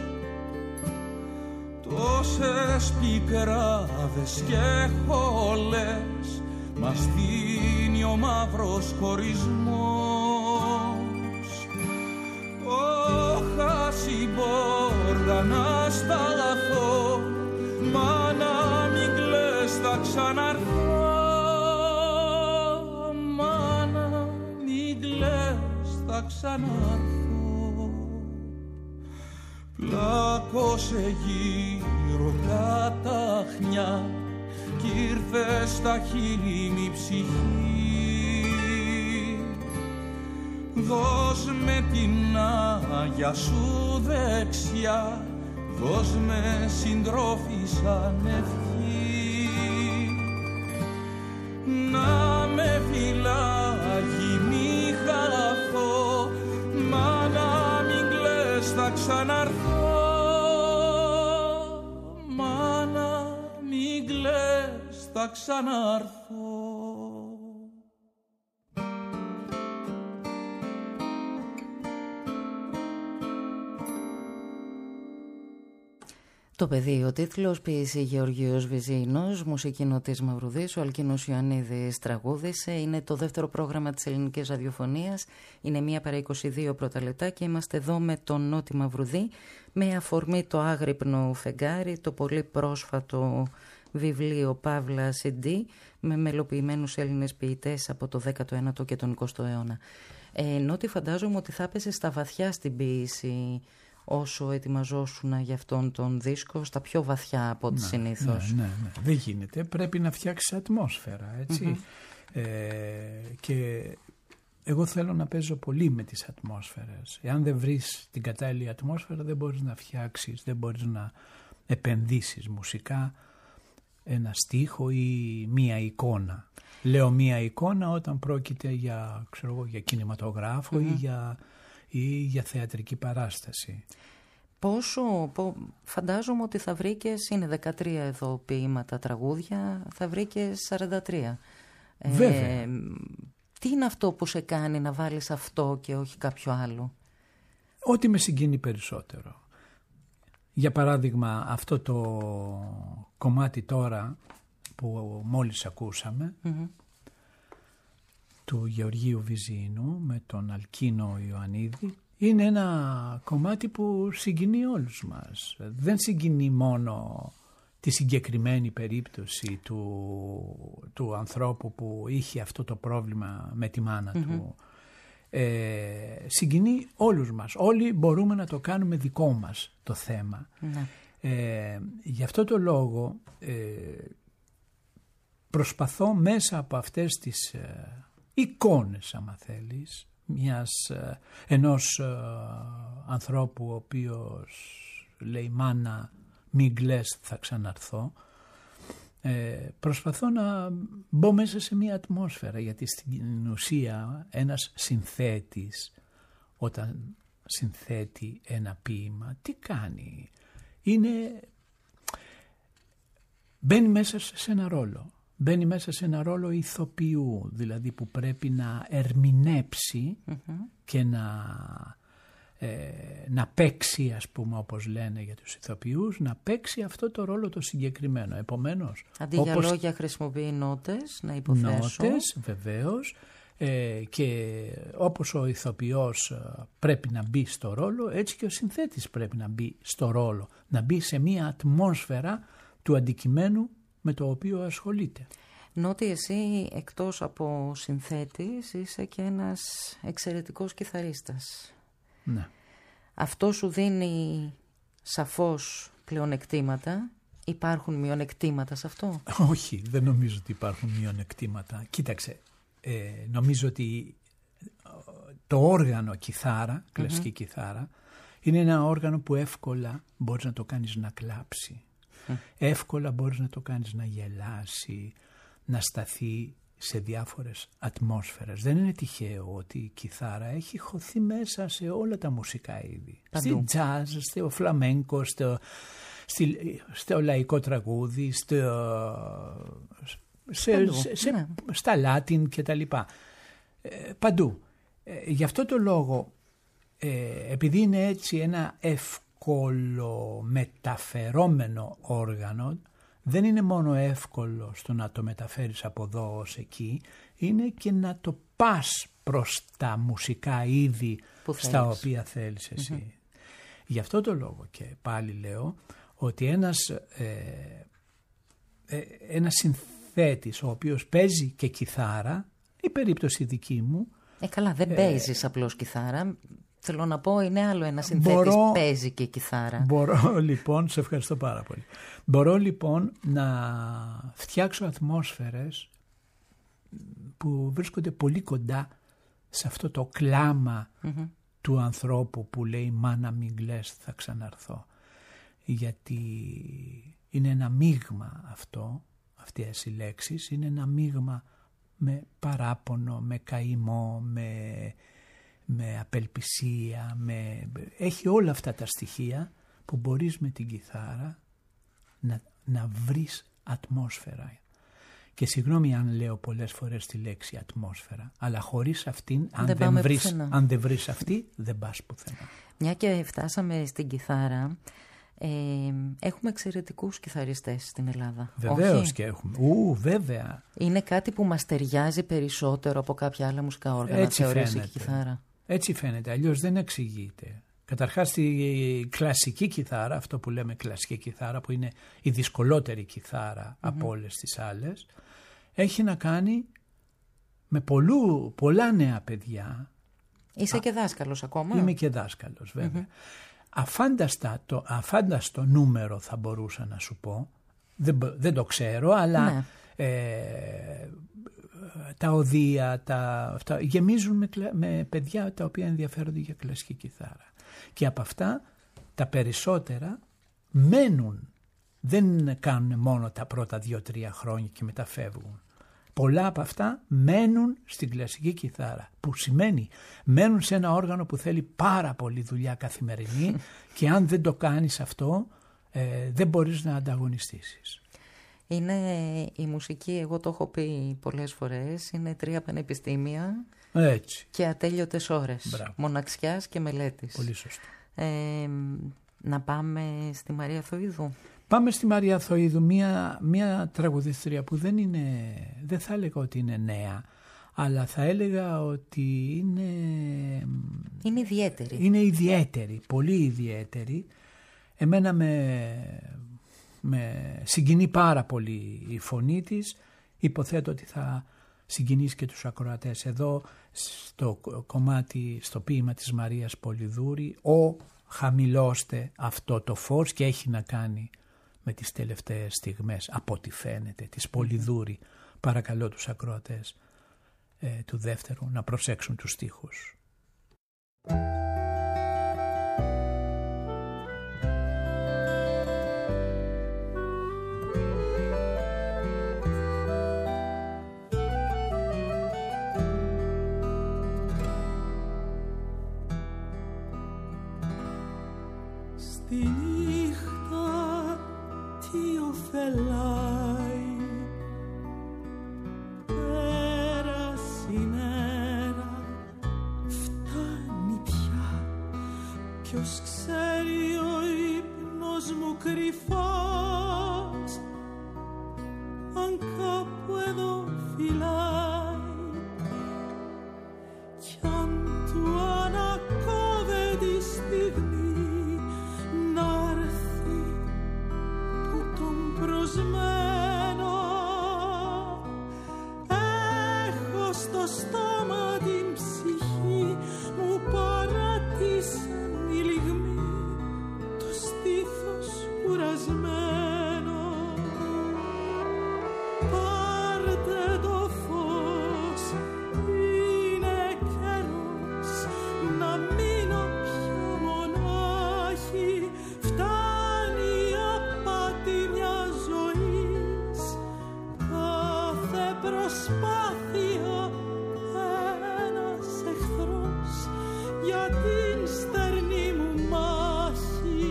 τόσες πικράδες και χολές μας δίνει ο μαύρος χωρισμός. Όχα συμπόρδα να σταθώ μα να μην κλαις θα ξαναρθώ θα ξαναρθώ. Πλάκωσε γύρω κατάχνια κι ήρθε στα χείλη μου η ψυχή δώσ' με την άγια σου δεξιά, δώσ' με συντρόφι σαν ευχή, να με φυλάγει μη χαθώ, μα να μην κλαις θα ξαναρθώ, μα να μην κλαις θα ξαναρθώ. Το παιδί, ο τίτλος, ποίηση Γεωργίος Βυζίνος, μουσική Νότης Μαυρουδής, ο Αλκίνος Ιωαννίδης τραγούδισε. Είναι το δεύτερο πρόγραμμα της ελληνικής ραδιοφωνίας. Είναι μία παρά είκοσι δύο πρώτα λεπτά και είμαστε εδώ με τον Νότη Μαυρουδή με αφορμή το άγρυπνο φεγγάρι, το πολύ πρόσφατο βιβλίο Παύλα σι ντι με μελοποιημένους Έλληνες ποιητές από το δέκατο ένατο και τον εικοστό αιώνα. Ε, Νότη, φαντάζομαι ότι θα έπεσε στα βαθιά στην ποίηση όσο ετοιμαζόσουνα για αυτόν τον δίσκο, στα πιο βαθιά από ό,τι ναι, συνήθως. Ναι, ναι, ναι. Δεν γίνεται. Πρέπει να φτιάξεις ατμόσφαιρα, έτσι. Mm-hmm. Ε, και εγώ θέλω να παίζω πολύ με τις ατμόσφαιρες. Εάν δεν βρεις την κατάλληλη ατμόσφαιρα, δεν μπορείς να φτιάξεις, δεν μπορείς να επενδύσεις μουσικά ένα στίχο ή μία εικόνα. Λέω μία εικόνα όταν πρόκειται για, ξέρω εγώ, για κινηματογράφο mm-hmm. ή για... ή για θεατρική παράσταση. Πόσο, πο, φαντάζομαι ότι θα βρήκες, είναι δεκατρία εδώ ποίηματα, τραγούδια, θα βρήκες σαράντα τρία. Βέβαια. Ε, τι είναι αυτό που σε κάνει να βάλεις αυτό και όχι κάποιο άλλο? Ό,τι με συγκινεί περισσότερο. Για παράδειγμα, αυτό το κομμάτι τώρα που μόλις ακούσαμε, mm-hmm. του Γεωργίου Βυζίνου με τον Αλκίνο Ιωαννίδη, είναι ένα κομμάτι που συγκινεί όλους μας. Δεν συγκινεί μόνο τη συγκεκριμένη περίπτωση του, του ανθρώπου που είχε αυτό το πρόβλημα με τη μάνα mm-hmm. του. Ε, συγκινεί όλους μας. Όλοι μπορούμε να το κάνουμε δικό μας το θέμα. Mm-hmm. Ε, γι' αυτό το λόγο ε, προσπαθώ μέσα από αυτές τις ε, εικόνες, άμα θέλεις, μιας, ενός ε, ανθρώπου ο οποίος λέει «Μάνα, μην κλαις, θα ξαναρθώ», ε, προσπαθώ να μπω μέσα σε μια ατμόσφαιρα, γιατί στην ουσία ένας συνθέτης όταν συνθέτει ένα ποίημα, τι κάνει? Είναι, μπαίνει μέσα σε ένα ρόλο. Μπαίνει μέσα σε ένα ρόλο ηθοποιού, δηλαδή που πρέπει να ερμηνέψει mm-hmm. και να, ε, να παίξει, ας πούμε, όπως λένε για τους ηθοποιούς, να παίξει αυτό το ρόλο το συγκεκριμένο. Επομένως, αντί όπως... για λόγια χρησιμοποιεί νότες, να υποθέσω. Νότες, βεβαίως, ε, και όπως ο ηθοποιός πρέπει να μπει στο ρόλο, έτσι και ο συνθέτης πρέπει να μπει στο ρόλο, να μπει σε μια ατμόσφαιρα του αντικειμένου με το οποίο ασχολείται. Νότι, εσύ εκτός από συνθέτης είσαι και ένας εξαιρετικός κιθαρίστας. Ναι. Αυτό σου δίνει σαφώς πλεονεκτήματα. Υπάρχουν μειονεκτήματα σε αυτό? Όχι, δεν νομίζω ότι υπάρχουν μειονεκτήματα. Κοίταξε, ε, νομίζω ότι το όργανο κιθάρα, κλασική mm-hmm. κιθάρα, είναι ένα όργανο που εύκολα μπορείς να το κάνεις να κλάψει. Mm. Εύκολα μπορείς να το κάνεις να γελάσει, να σταθεί σε διάφορες ατμόσφαιρες. Δεν είναι τυχαίο ότι η κιθάρα έχει χωθεί μέσα σε όλα τα μουσικά είδη. Στη jazz, στο φλαμέγκο, στο, στη, στο λαϊκό τραγούδι, στο, σε, σε, σε, ναι. στα Λάτιν και τα λοιπά. Ε, παντού. Ε, γι' αυτό το λόγο, ε, επειδή είναι έτσι ένα εύκολο μεταφερόμενο όργανο, δεν είναι μόνο εύκολο στο να το μεταφέρεις από εδώ ως εκεί, είναι και να το πας προς τα μουσικά είδη που στα θέλεις. οποία θέλεις εσύ. Mm-hmm. Γι' αυτό το λόγο και πάλι λέω ότι ένας, ε, ε, ένας συνθέτης ο οποίος παίζει και κιθάρα, η περίπτωση δική μου... Ε, καλά, δεν ε, παίζεις απλώς κιθάρα. Θέλω να πω, είναι άλλο ένα συνθέτης μπορώ, παίζει και κιθάρα. Μπορώ λοιπόν, σε ευχαριστώ πάρα πολύ. Μπορώ λοιπόν να φτιάξω ατμόσφαιρες που βρίσκονται πολύ κοντά σε αυτό το κλάμα Mm-hmm. του ανθρώπου που λέει «Μάνα μην κλαις, θα ξαναρθώ». Γιατί είναι ένα μείγμα αυτό, αυτές οι λέξεις, είναι ένα μείγμα με παράπονο, με καημό, με, με απελπισία, με... έχει όλα αυτά τα στοιχεία που μπορείς με την κιθάρα να, να βρεις ατμόσφαιρα. Και συγγνώμη αν λέω πολλές φορές τη λέξη ατμόσφαιρα, αλλά χωρίς αυτήν, αν δεν, δεν, βρεις, αν δεν βρεις αυτή, δεν πας πουθενά. Μια και φτάσαμε στην κιθάρα, ε, έχουμε εξαιρετικούς κιθαριστές στην Ελλάδα. Βεβαίως όχι? Και έχουμε. Ου, βέβαια. Είναι κάτι που μας ταιριάζει περισσότερο από κάποια άλλα μουσικά όργανα, Έτσι θεωρείς, φαίνεται. η κιθάρα. Έτσι φαίνεται, αλλιώς δεν εξηγείται. Καταρχάς η κλασική κιθάρα, αυτό που λέμε κλασική κιθάρα, που είναι η δυσκολότερη κιθάρα mm-hmm. από όλες τις άλλες, έχει να κάνει με πολλού, πολλά νέα παιδιά. Είσαι Α, και δάσκαλος ακόμα. Είμαι και δάσκαλος βέβαια. Mm-hmm. Αφάνταστα, το, αφάνταστο νούμερο θα μπορούσα να σου πω, δεν, δεν το ξέρω, αλλά ναι. ε, τα οδεία, τα, αυτά, γεμίζουν με, με παιδιά τα οποία ενδιαφέρονται για κλασική κιθάρα. Και από αυτά τα περισσότερα μένουν, δεν κάνουν μόνο τα πρώτα δύο-τρία χρόνια και μετά φεύγουν. Πολλά από αυτά μένουν στην κλασική κιθάρα, που σημαίνει μένουν σε ένα όργανο που θέλει πάρα πολύ δουλειά καθημερινή και αν δεν το κάνεις αυτό ε, δεν μπορείς να ανταγωνιστήσεις. Είναι η μουσική, εγώ το έχω πει πολλές φορές, είναι τρία πανεπιστήμια. Έτσι. Και ατέλειωτες ώρες. Μπράβο. Μοναξιάς και μελέτης. Πολύ σωστό. Ε, να πάμε στη Μαρία Θοΐδου. Πάμε στη Μαρία Θοΐδου, μια, μια τραγουδίστρια που δεν είναι, δεν θα έλεγα ότι είναι νέα, αλλά θα έλεγα ότι είναι... Είναι ιδιαίτερη. Είναι ιδιαίτερη, πολύ ιδιαίτερη. Εμένα με, με συγκινεί πάρα πολύ η φωνή της. Υποθέτω ότι θα συγκινήσει και τους ακροατές. Εδώ στο κομμάτι, στο ποίημα της Μαρίας Πολυδούρη, «Ο χαμηλώστε αυτό το φως», και έχει να κάνει με τις τελευταίες στιγμές, από ό,τι φαίνεται, της Πολυδούρη. Παρακαλώ τους ακροατές ε, του δεύτερου να προσέξουν τους στίχους. Στη νύχτα τι ωφελάει, πέρασε η μέρα, φτάνει πια. Ποιος ξέρει ο ύπνος μου κρυφός, αν κάπου εδώ φυλάει, κι αν του ανακόβεται η στιγμή προσμένο, έχω στο στόμα την ψυχή μου, παράτησαν οι λυγμοί, το στήθος κουρασμένο. Πάρτε το φως, είναι καιρός να μείνω πια μονάχη, φτάνει η απάτη μιας ζωής, κάθε προσπάθεια ένας εχθρός για την στερνή μου μάχη.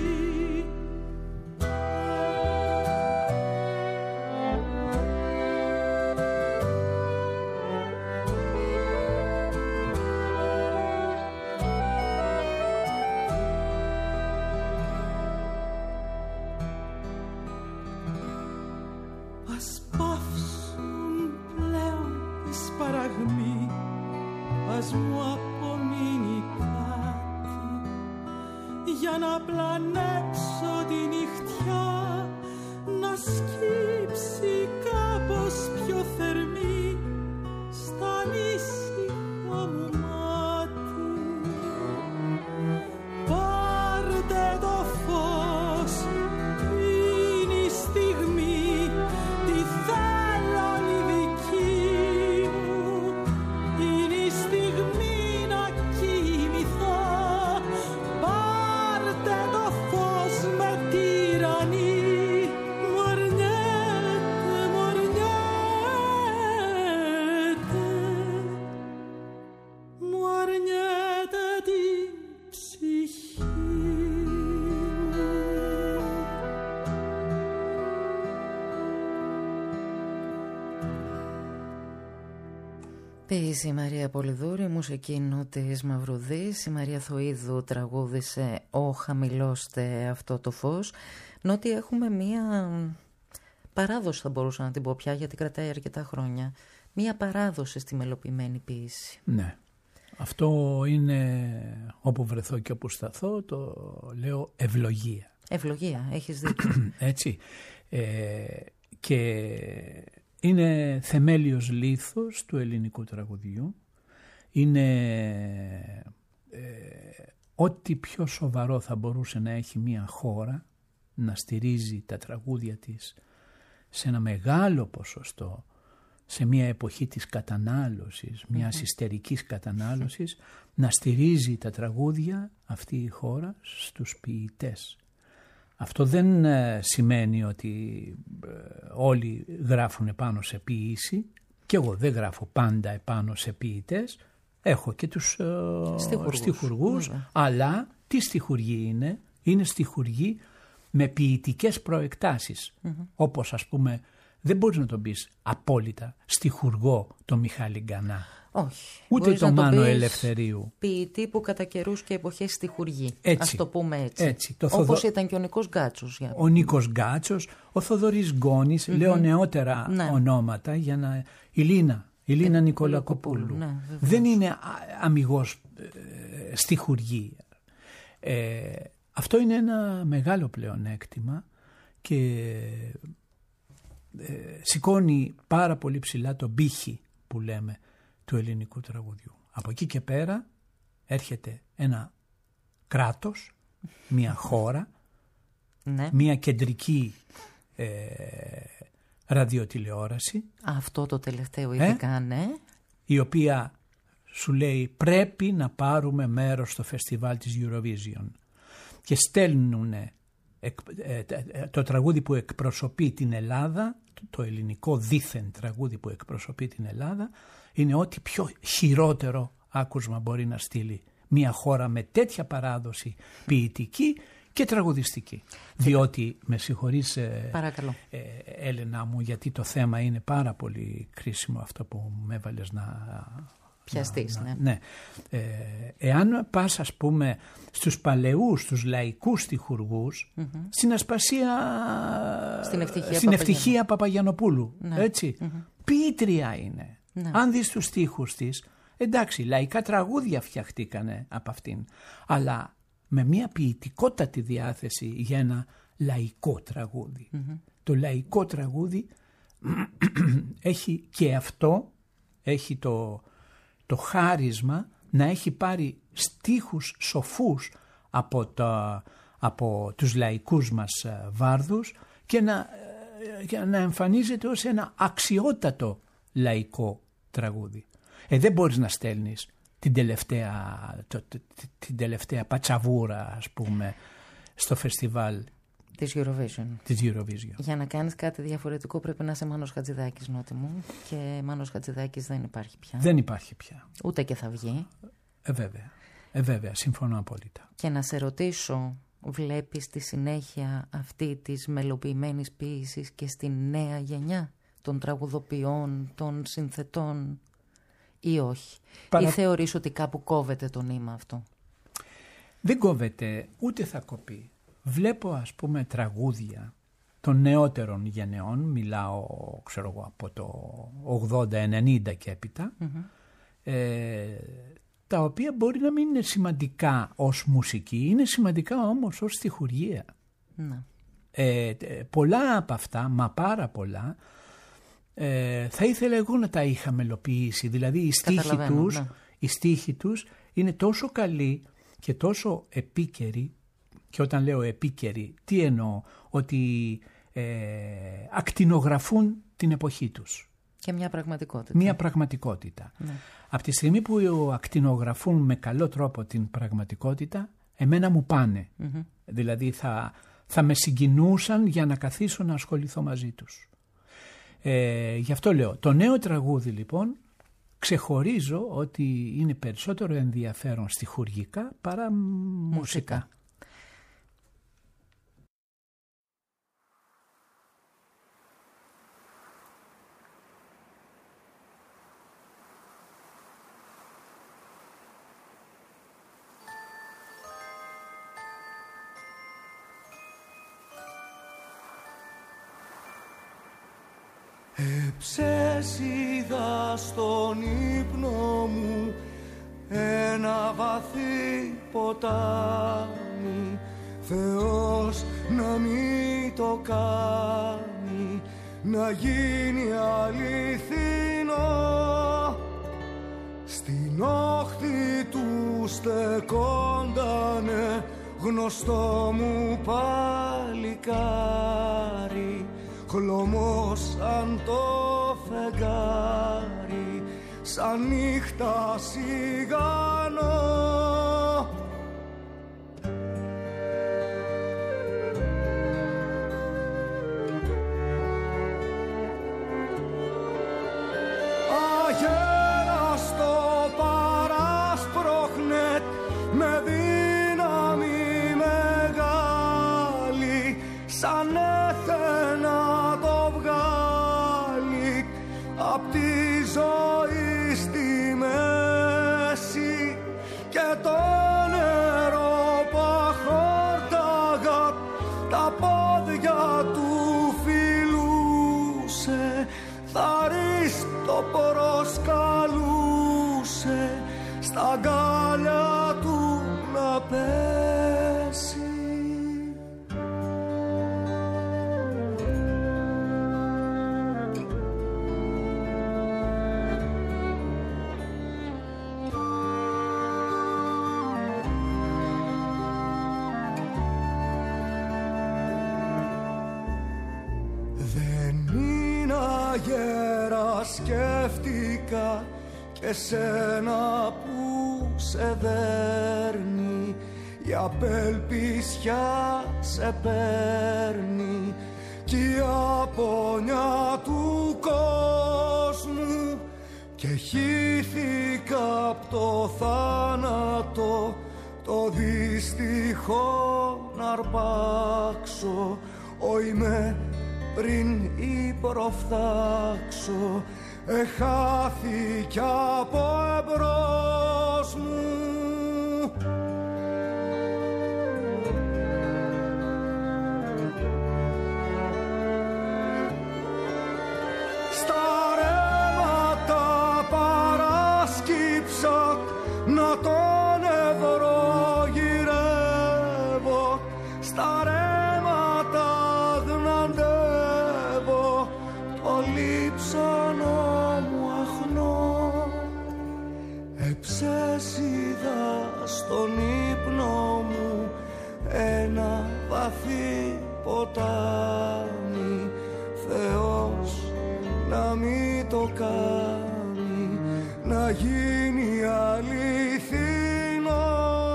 Ας πάυσουν πλέον οι σπαραγμοί, ας μου απομείνει κάτι για να πλανέψω τη νυχτιά, να σκύψει κάπως πιο θερμή στα ήσυχα μου μάτι. Πάρτε το φως, είναι η στιγμή, τη θέλαν οι δικοί μου, είναι η στιγμή. αρνιέται την ψυχή. Ποίηση η Μαρία Πολυδούρη, μουσική Νότης Μαυρουδής. Η Μαρία Θοΐδου τραγούδισε «Ω χαμηλώστε αυτό το φως». Νότι έχουμε μία παράδοση, θα μπορούσα να την πω πια, γιατί κρατάει αρκετά χρόνια. Μία παράδοση στη μελοποιημένη ποίηση. Ναι. Αυτό είναι, όπου βρεθώ και όπου σταθώ, το λέω ευλογία. Ευλογία, έχεις δίκιο. Έτσι. Ε, και είναι θεμέλιος λίθος του ελληνικού τραγουδιού. Είναι ε, ό,τι πιο σοβαρό θα μπορούσε να έχει μια χώρα να στηρίζει τα τραγούδια της σε ένα μεγάλο ποσοστό, σε μια εποχή της κατανάλωσης, μιας mm-hmm. ιστερικής κατανάλωσης, να στηρίζει τα τραγούδια αυτή η χώρα στους ποιητές. Αυτό δεν ε, σημαίνει ότι ε, όλοι γράφουν επάνω σε ποίηση, και εγώ δεν γράφω πάντα επάνω σε ποιητές, έχω και τους ε, στιχουργούς, στιχουργούς mm-hmm. αλλά τι στιχουργοί είναι, είναι στιχουργοί με ποιητικές προεκτάσεις, mm-hmm. όπως ας πούμε δεν μπορείς να τον πεις απόλυτα στιχουργό το Μιχάλη Γκανά. Όχι. Ούτε το Μάνο Ελευθερίου. Ποιητή που κατά καιρούς και εποχές στιχουργεί. Έτσι. Ας το πούμε έτσι. έτσι. Το όπως Θοδο... ήταν και ο Νίκος Γκάτσος. Για... Ο Νίκος Γκάτσος, ο Θοδωρής Γκόνης, mm-hmm. λέω νεότερα ναι. ονόματα για να... Η Λίνα, η Λίνα ε, Νικολακοπούλου. Ναι, δεν είναι αμιγώς ε, στιχουργή. Ε, αυτό είναι ένα μεγάλο πλεονέκτημα και ε, σηκώνει πάρα πολύ ψηλά τον πύχη που λέμε του ελληνικού τραγουδιού. Από εκεί και πέρα έρχεται ένα κράτος, μια χώρα, ναι. μια κεντρική ε, ραδιοτηλεόραση. Αυτό το τελευταίο ειδικά, ε, ναι. Η οποία σου λέει πρέπει να πάρουμε μέρος στο φεστιβάλ της Eurovision. Και στέλνουν ε, ε, το τραγούδι που εκπροσωπεί την Ελλάδα, το ελληνικό δήθεν τραγούδι που εκπροσωπεί την Ελλάδα, είναι ό,τι πιο χειρότερο άκουσμα μπορεί να στείλει μια χώρα με τέτοια παράδοση ποιητική και τραγουδιστική. Διότι, με συγχωρείς ε, ε, Έλενα μου, γιατί το θέμα είναι πάρα πολύ κρίσιμο αυτό που με έβαλες να... Πιαστείς, να, ναι. ναι. Ε, εάν πας, ας πούμε, στους παλαιούς, στους λαϊκούς στιχουργούς, mm-hmm. στην Ασπασία, στην Ευτυχία, στην Ευτυχία Παπαγιανοπούλου, ναι. έτσι, mm-hmm. ποιήτρια είναι. Ναι. Αν δεις τους στίχους της, εντάξει, λαϊκά τραγούδια φτιαχτήκανε από αυτήν, αλλά με μια ποιητικότατη διάθεση για ένα λαϊκό τραγούδι. Mm-hmm. Το λαϊκό τραγούδι έχει και αυτό, έχει το... το χάρισμα να έχει πάρει στίχους σοφούς από, τα, από τους λαϊκούς μας βάρδους και να, και να εμφανίζεται ως ένα αξιότατο λαϊκό τραγούδι. Ε, δεν μπορείς να στέλνεις την τελευταία, το, το, την τελευταία πατσαβούρα, ας πούμε, στο φεστιβάλ της Eurovision. της Eurovision. Για να κάνεις κάτι διαφορετικό πρέπει να είσαι Μάνος Χατζηδάκης, Νότι μου, και Μάνος Χατζηδάκης δεν υπάρχει πια. Δεν υπάρχει πια. Ούτε και θα βγει. Ε, βέβαια. Ε, βέβαια. Συμφωνώ απόλυτα. Και να σε ρωτήσω, βλέπεις τη συνέχεια αυτή της μελοποιημένης ποίησης και στη νέα γενιά των τραγουδοποιών, των συνθετών ή όχι? Παρα... Ή θεωρείς ότι κάπου κόβεται το νήμα αυτό? Δεν κόβεται, ούτε θα κοπεί. Βλέπω, ας πούμε, τραγούδια των νεότερων γενεών, μιλάω, ξέρω εγώ, από το ογδόντα ενενήντα και έπειτα, mm-hmm. ε, τα οποία μπορεί να μην είναι σημαντικά ως μουσική, είναι σημαντικά όμως ως στιχουργία. Mm. Ε, πολλά από αυτά, μα πάρα πολλά, ε, θα ήθελα εγώ να τα είχα μελοποιήσει. Δηλαδή οι στίχοι τους, ναι. οι στίχοι τους είναι τόσο καλοί και τόσο επίκαιροι. Και όταν λέω επίκαιροι, τι εννοώ? Ότι ε, ακτινογραφούν την εποχή τους. Και μια πραγματικότητα. Μια πραγματικότητα. Ναι. Από τη στιγμή που ακτινογραφούν με καλό τρόπο την πραγματικότητα, εμένα μου πάνε. Mm-hmm. Δηλαδή θα, θα με συγκινούσαν για να καθίσω να ασχοληθώ μαζί τους. Ε, γι' αυτό λέω, το νέο τραγούδι λοιπόν ξεχωρίζω ότι είναι περισσότερο ενδιαφέρον στιχουργικά παρά μουσικά. μουσικά. Ψέσιδα στον ύπνο μου ένα βαθύ ποτάμι, Θεός να μην το κάνει, να γίνει αληθινό. Στην όχθη του στεκόντανε γνωστό μου παλικάρι, χλωμό σαν το φεγγάρι, σαν νύχτα σιγανό. Αγέραστο παράσπροχνε με δύναμη μεγάλη, σαν έθενα απ' τη ζωή στη μέση και το νερό παχόρταγα τα πόδια του φιλούσε, θαρρείς το προσκαλούσε στα αγκάλια του να πέσει. Σκέφτηκα και σένα που σε δέρνει, η απελπισιά σε παίρνει κι η απονιά του κόσμου, και χύθηκα απ' το θάνατο το δυστυχό να αρπάξω, όι με πριν ή προφθάξω, εχάθηκε από εμπρός μου. Στα ρέματα παράσκυψα να τον ευρογυρεύω, στα ρέματα γναντεύω το λείψανο μου αχνό. Εψέσιδα στον ύπνο μου ένα βαθύ ποτάμι, Θεός να μην το κάνει, να γίνει αληθινό.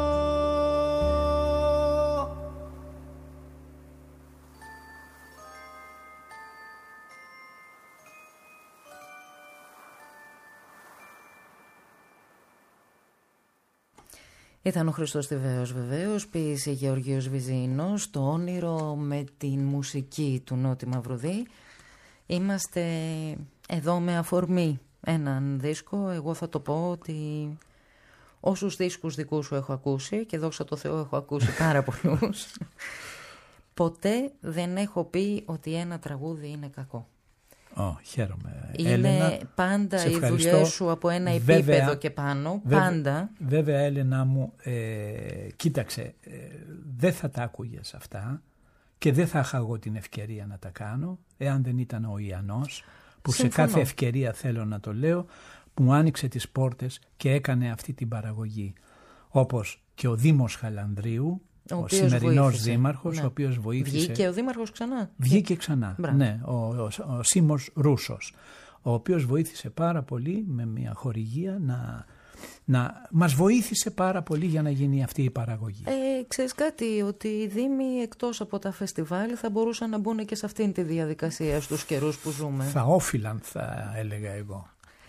Ήταν ο Χριστός Τιβαίος βεβαίως, ποίησε Γεωργίος Βυζίνος, το όνειρο με την μουσική του Νότι Μαυρουδή. Είμαστε εδώ με αφορμή έναν δίσκο. Εγώ θα το πω ότι όσους δίσκους δικούς σου έχω ακούσει, και δόξα τω Θεώ έχω ακούσει πάρα πολλούς, ποτέ δεν έχω πει ότι ένα τραγούδι είναι κακό. Oh, χαίρομαι. Είναι Έλενα, πάντα οι δουλειές σου από ένα επίπεδο βέβαια, και πάνω, βέβαια, πάντα. Βέβαια, Έλενα μου, ε, κοίταξε, ε, δεν θα τα άκουγες αυτά και δεν θα είχα εγώ την ευκαιρία να τα κάνω, εάν δεν ήταν ο Ιαννός, που Συμφωνώ. σε κάθε ευκαιρία θέλω να το λέω, που μου άνοιξε τις πόρτες και έκανε αυτή την παραγωγή. Όπως και ο Δήμος Χαλανδρίου, ο, ο σημερινός δήμαρχος, ναι. ο οποίος βοήθησε. Βγήκε ο δήμαρχος ξανά. Βγήκε ξανά, Μπράβο. ναι, ο, ο, ο Σίμος Ρούσος, ο οποίος βοήθησε πάρα πολύ με μια χορηγία να, να μας βοήθησε πάρα πολύ για να γίνει αυτή η παραγωγή. Ε, ξέρεις κάτι, ότι οι δήμοι εκτός από τα φεστιβάλ θα μπορούσαν να μπουν και σε αυτήν τη διαδικασία στους καιρούς που ζούμε. Θα όφυλαν, θα έλεγα εγώ.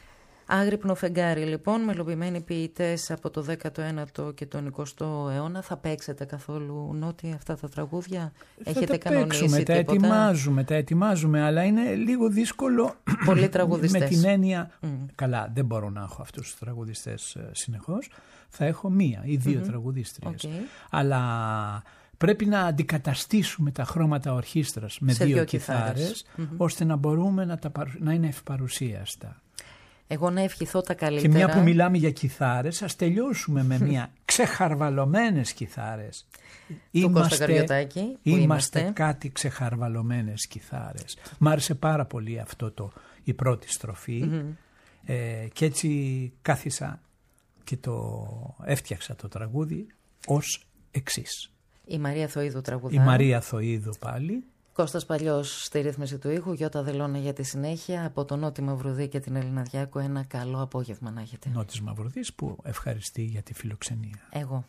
Άγρυπνο φεγγάρι, λοιπόν, μελοποιημένοι ποιητές από το δέκατο ένατο και τον εικοστό αιώνα. Θα παίξετε καθόλου, Νότι, αυτά τα τραγούδια? Θα Έχετε τα κανονίσει παίξουμε, τα τίποτα? ετοιμάζουμε, τα ετοιμάζουμε, αλλά είναι λίγο δύσκολο. Πολλοί τραγουδιστές. Με την έννοια, Mm. καλά, δεν μπορώ να έχω αυτούς τους τραγουδιστές συνεχώς. Θα έχω μία ή δύο mm-hmm. τραγουδίστριες. Okay. Αλλά πρέπει να αντικαταστήσουμε τα χρώματα ορχήστρας με σε δύο, δύο κιθάρες, κιθάρες, mm-hmm. ώστε να μπορούμε να, τα, να είναι ευπαρουσίαστα. Εγώ να ευχηθώ τα καλύτερα. Και μια που μιλάμε για κιθάρες, ας τελειώσουμε με μια ξεχαρβαλωμένες κιθάρες. Είμαστε, είμαστε, είμαστε κάτι ξεχαρβαλωμένες κιθάρες. Μ' άρεσε πάρα πολύ αυτό το, η πρώτη στροφή mm-hmm. ε, και έτσι κάθισα και το έφτιαξα το τραγούδι ως εξής. Η Μαρία Θοΐδου τραγουδά. Η Μαρία Θοΐδου πάλι. Κώστας Παλιός στη ρύθμιση του ήχου, Γιώτα Δελώνα για τη συνέχεια. Από τον Νότι Μαυρουδή και την Ελίνα Διάκο, ένα καλό απόγευμα να έχετε. Νότης Μαυρουδής που ευχαριστεί για τη φιλοξενία. Εγώ.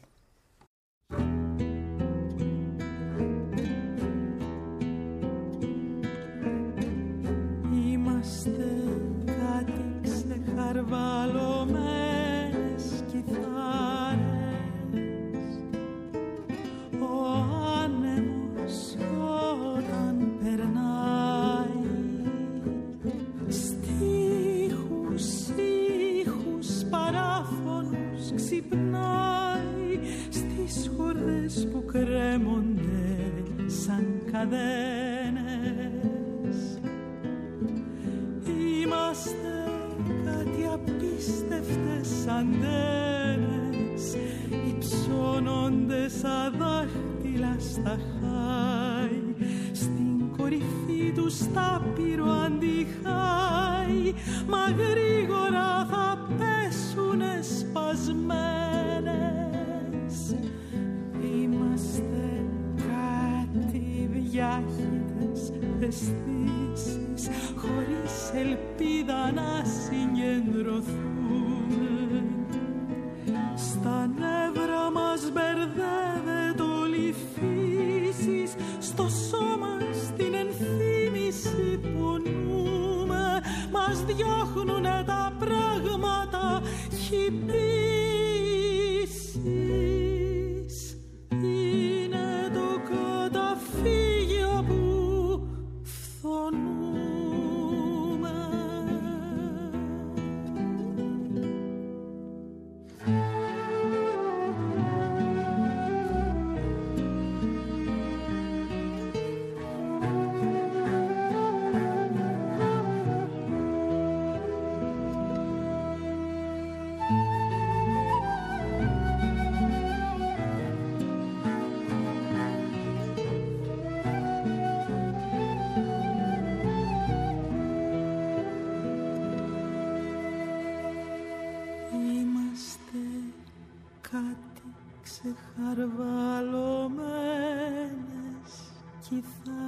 Είμαστε κάτι ξεχαρβαλωμένες κιθάρες. Ο άνεμος όταν περνάει, στίχους, ήχους, παράφωνους ξυπνάει στις χορδές που κρέμονται σαν καδένες. Είμαστε κάτι απίστευτες αντένες, υψώνονται σαν δάχτυλα στα χάη, στην κορυφή του στάπυρο αντιχάη, μα γρήγορα θα πέσουνε σπασμένες. Είμαστε κάτι διάχυτες αισθήσεις, χωρίς ελπίδα να συγκεντρωθούμε. Στα νεύρα μας μπερδεύεται όλη η φύση, στο σώμα στην ενθύμηση πονούμε, μας διώχνουνε τα πράγματα χυπήσεις. Είναι το καταφύγιο που φθονούμε. Ξεχαρβαλωμένες κιθάρες.